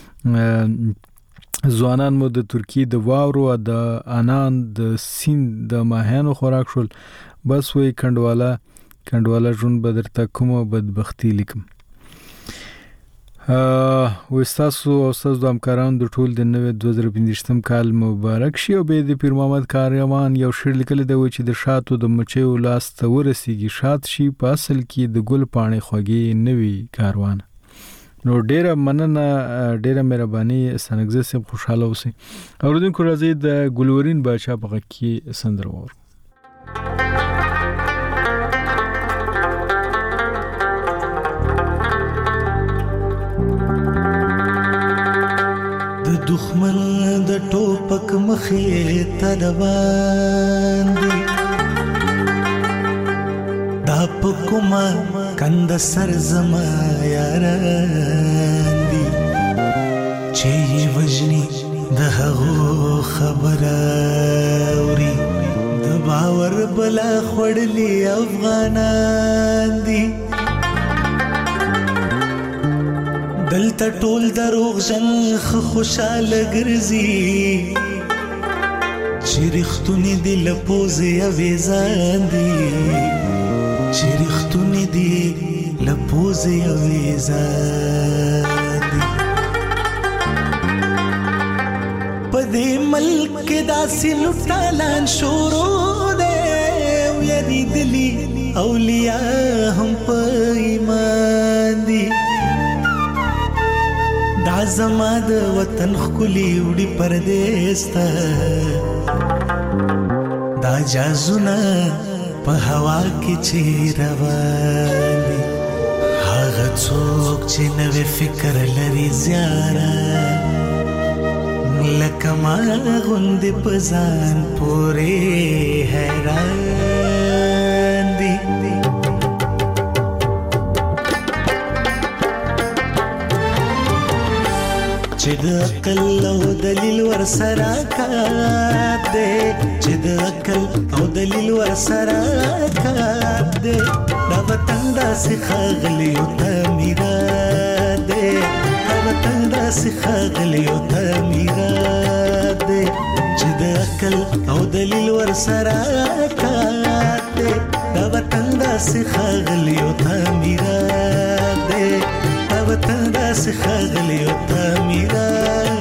ځوانان مو د ترکی د واورو د انان د سین د ماهانو خوراک شول بس وې کندواله جون بدرته کومه بدبختی لیکم وستاسو او استاد د همکارانو د ټول د نوې 2015 کال مبارک شي او به د پیر محمد کاروان یو شعر لیکل دی چې د شاتو د مچیو لاس ته ورسیږي شات شي په اصل کې د ګل پاڼې خوږی نوې کاروان نو ډیره مننه ډیره مهرباني سنګزه سم خوشاله اوسئ اوردونکو راځي د ګلورین بچا په کې سندره وور دښمن د ټوپک مخې ته روان دي دا په کومه کند سر زما یاران دي چې وجني د هغو خبره اوري د باور بلا خړلې افغانان دي دلته ټول دروغ جن خوشاله ګرځي چې رښتونی دی لپوزې اویزان دي چې رښتونی دی لپوزې اویزان دي په دې ملک کې داسې لوټالان شروع دی ویریدلي اولیاء هم په ایمان دي دا زما د وطن ښکلي وړي پردیس ته دا جازونه په هوا کې چې روان دي هغه څوک چې نوې فکر لري زیاره لکه ما غوندې په ځان پورې حیران دي چې د عقل او دلیل ورسره کار دی چې د عقل او دلیل ورسره کار دی دا وطن داسې ښاغلی او تعمیرات دی دا وطن داسې ښاغلی او تعمیرات دی چې د عقل او دلیل ورسره کار دی دا وطن داسې ښاغلی او تعمیرات دی وطن داسې ښاغلی او تعمیرات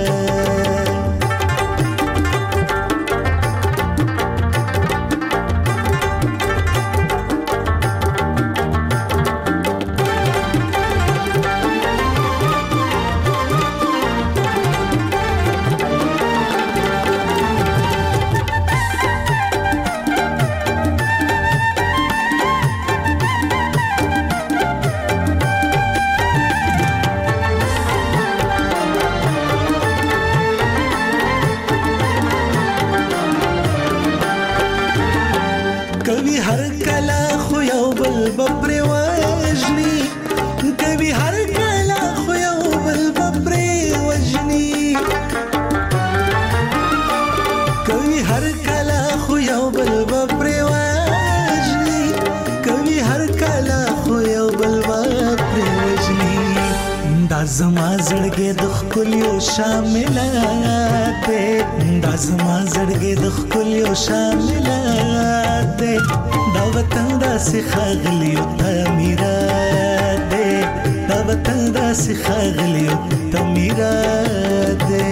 زما زړګې د ښکلیو شاملات دی دا زما زړګې د ښکلیو شاملات دی دا وطن داسې ښاغلی او تعمیرات دی دا وطن داسې ښاغلی او تعمیرات دی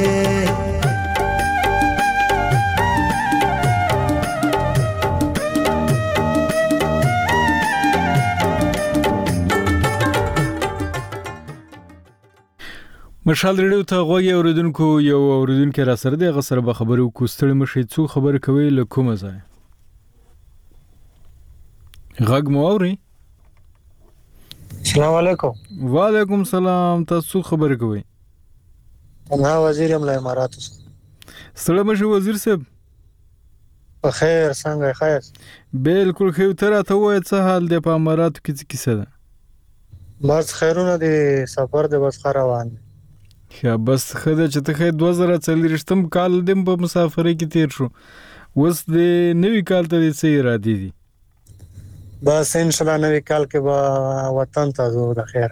مشال ریډیو ته غوږی اوریدونکو یو اوریدونکو را سره دی غسر به خبرو کوستړی مشي څو خبر کوي له کومه ځای غږ مو اوري السلام علیکم وعلیکم السلام تاسو خبر کوي انا وزیر ام له امارات سلام مشي وزیر صاحب په خیر څنګه خیر بالکل خیر تر ته وای څه حال دی په امارات کې څه کیسه ده بس خیرونه دي سفر د بس روان دي یا بس خدای چې ته 2040 کال دیم په مسافرۍ کې تیر شو وس د نوې کال ته څه ارادي دي بس ان شاء الله نوې کال کې به وطن ته زو د خیر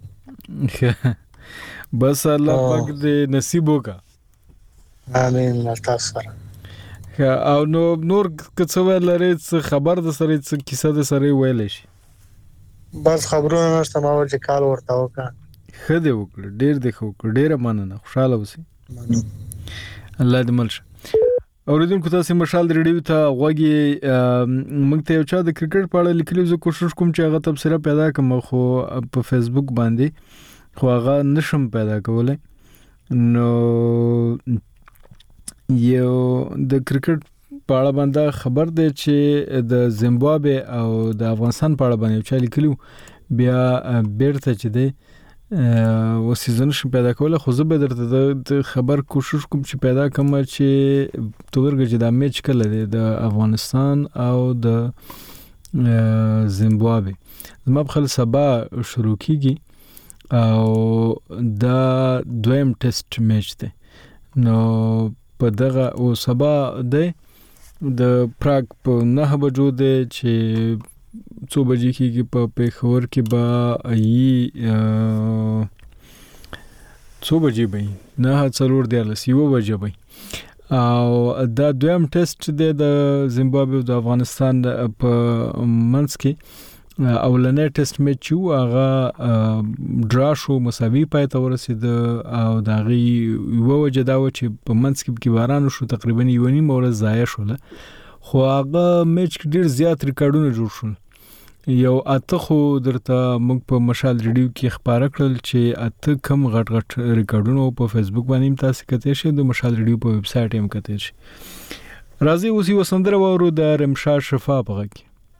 بس الله پاک دې نصیب وکا امين تاسو سره او نور څه ولري څه خبر د سره څه کیسه د سره ویل شي بس خبرونه نشته ما ول چې کال ورته وکړه خدای وکړه ډیر د خو ډیر مننه خوشاله اوسئ الله دې ملشه اوریدونکو تاسو مشال ریډیو ته غوږی موږ ته یو چا د کرکټ په اړه لیکلو زه کوشش کوم چې هغه تبصره پیدا کړم خو په فیسبوک باندې خو هغه نشم پیدا کولای نو یو د کرکټ په اړه باندې خبر دی چې د زیمبابوې او د افغانستان په اړه باندې چا لیکلو بیا بیرته چې دی و سیزن شم پیدا کوله خو زه به درته د خبر کوشش کوم چې پیدا کوم چې تورګه چې د میچ کله دی د افغانستان او د زیمبابوې زما په خل سبا شروع کیږي او دا دویم ټیسټ میچ دی نو په دغه او سبا دی د پراګ په 9 بجو دی چې 2 بجې کېږي په پیښور کې به ای څو بجې به 9:40 یو بجې به. او دا دویم ټیسټ د زیمبابوے او د افغانستان په منځ کې اولنې ټیسټ میچ چې هغه ډرا شو، مساوي پای ته ورسید او دا غي یو وجه دا و چې په منځ کې باران شو، تقریبا یو نیم ورځ ضایع شول. خو هغه میچ کې ډیر زیات ریکارډونه جوړ شول. یو اته خو درته موږ په مشال ریډیو کې خبره کړل چې اته کم غټ ریکارډونه په فیسبوک باندې تاسو کته شي، د مشال ریډیو په ویب سټ هم کته شي. راځي اوس یو سندره وورو د رمشا شفا په غږ.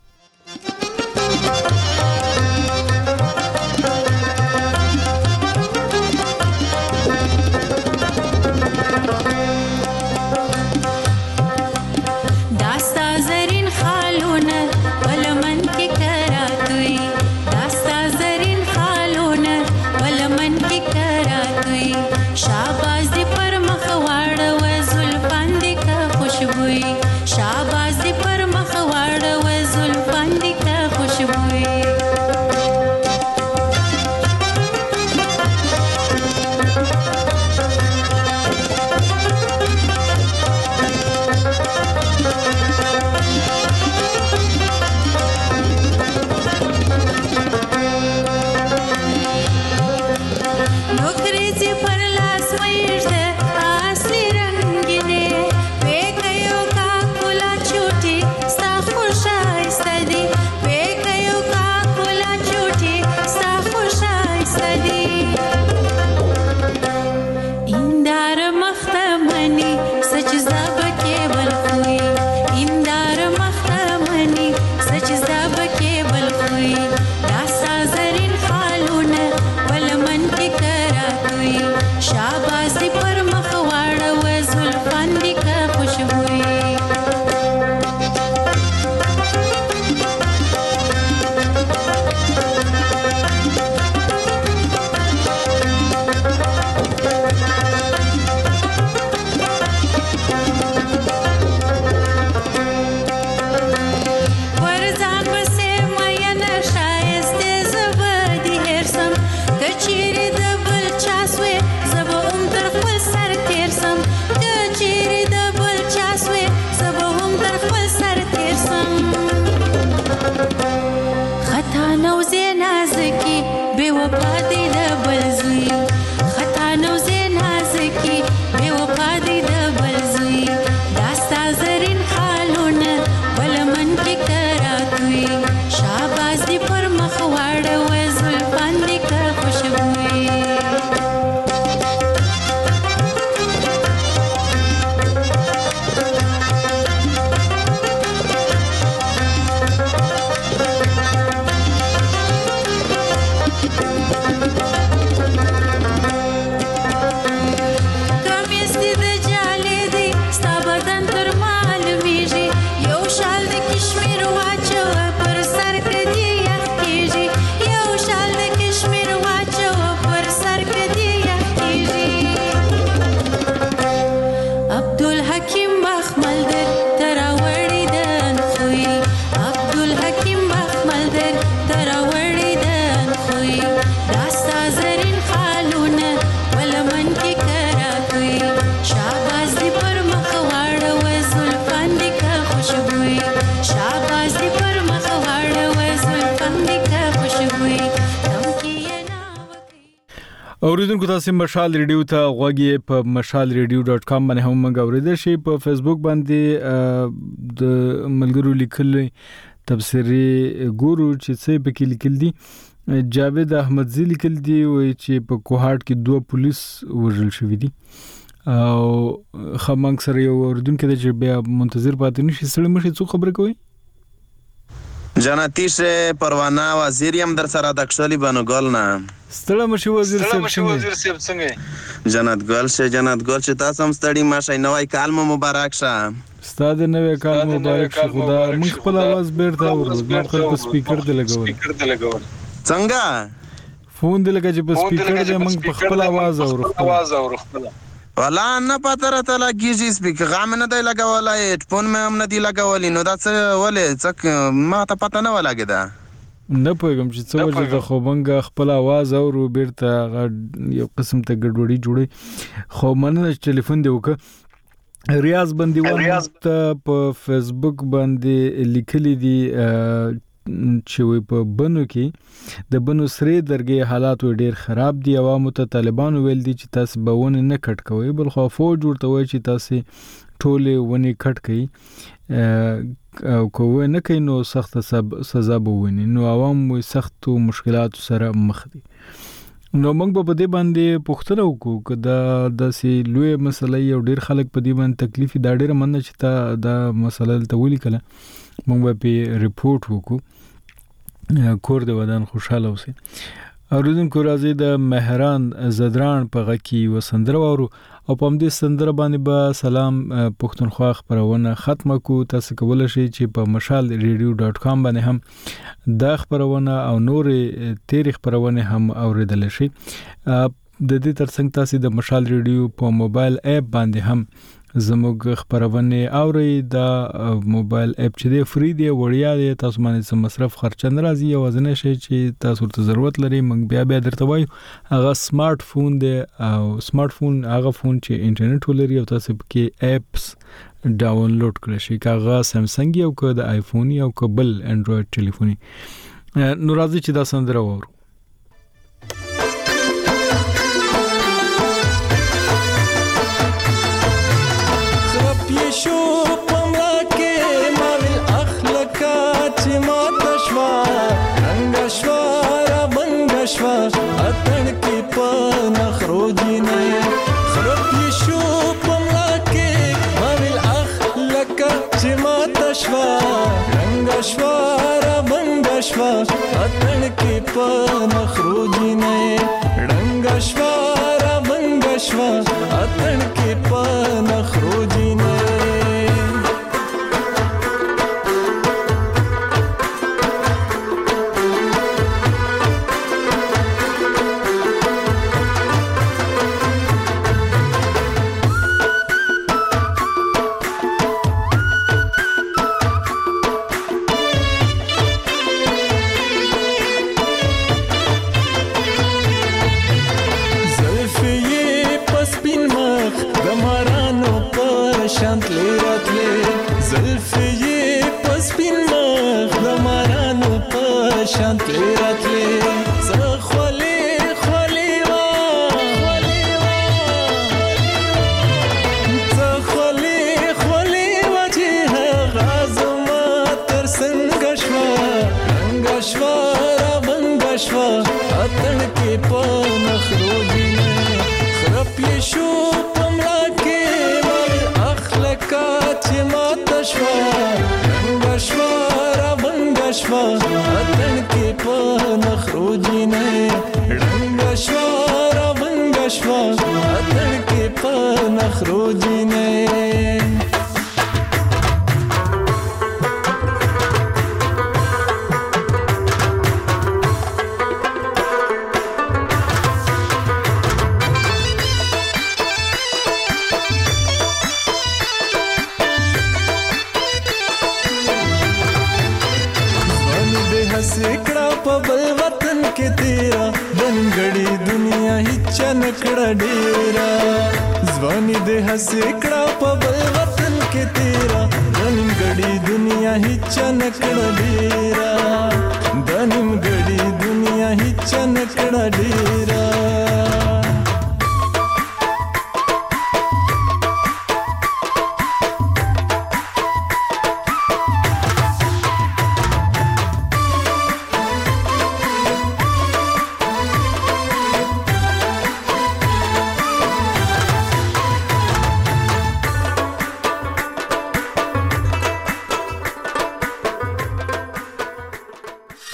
اوریدونکو تاسو مشال ریډیو ته غوږی په mashalradio.com باندې هم موږ اوریدل شي. په فیسبوک باندې د ملګرو لیکل تبصری ګورو چې څه پکې لیکل دي. جاوید احمدزی لیکل دي وایي چې په کوهاټ کې 2 پولیس وژل شوی دي او خمنګ سره یو اوریدونکو چې بیا منتظر پاتې نشي. سړی مشه څه خبره کوي؟ جنتی سے پروانہ وزیر هم در سره د کښلی بنو ګل نه ستړی مشي وزیر څنګه جنت ګل چې تاسو هم ستړي ماشي. نوای کال مو مبارک شه. ستاد نوې کال مبارک شه. خدا موږ خپل आवाज بیرته اورو. موږ په سپیکر دی لګول. څنګه فون دی لګا چې په سپیکر دی موږ په خپل आवाज اورو. ولا نه پته راته لګیږي سپیکر غام نه دی لګولای، هډفون مې هم نه دی لګولای. نو دا څه ولې څک ما ته پته نه ولګیدا. نه پوهیږم چې څه وجه ده خو موږ خپل आवाज اورو بیرته یو قسم ته ګډوډي جوړي خو مننه چې ټلیفون دی وکړه ریاض بندیوان ته په فیسبوک باندې لیکلي دي چې په بنو کې د بنو سرې درګي حالات ډیر خراب دي عوامو ته طالبان ویل دي چې تاسو به ونه نه کټ کوئ بل خو فوج ورته وایي چې تاسو ټوله ونه کټ کوي او کوه نه کوي نو سخت سزا به ونی نو عوام سخت مشکلات سره مخ دي نو موږ په دې باندې پوښتنه وکړو چې د سي لوی مسله یو ډیر خلک په دې باندې تکلیف دا ډیر مننه چې تا دا مسله ته ولي کله موږ په ریپورت وکړو کور د ودان خوشاله اوسئ اوریدونکو راځي د مهران زدران په غکی وسندره ورو او په دې سندره باندې به سلام پښتونخوا خبرونه ختمه کو تاسو کولای شئ چې په mashalradio.com باندې هم دا خبرونه او نور تیر خبرونه هم اوریدل شي د دې ترڅنګ تاسو د مشال ریډیو په موبایل اپ باندې هم زموږ خبرونه اوري دا موبایل اپ چې دی فری دی وړیا دی تاسو باندې څه مصرف خرچ نه راځي او ځنه شي چې تاسو ته ضرورت لري موږ بیا درته وایو هغه سمارټ فون دی او سمارټ فون هغه فون چې انټرنیټ ولري او تاسو کې اپس ډاونلوډ کړئ شي کاغه سامسنګ یو که د آیفون یو که بل انډراید ټلیفوني نو راځي چې دا سندره وورو شو پملا کې ماویل اخلاقات چې ما تشوا رنگ شوا را بنگ شوا اتن کې په نخروجي نه خراب شو پملا کې ماویل اخلاقات چې ما تشوا رنگ شوا را بنگ شوا اتن کې په نخروجي نه رنگ شوا را بنگ شوا اتن کې په نخروجي نه ځواني د هسې کړه په بل وطن کې تیرا رنګړي دنیا هیڅ نه کړه ډیرا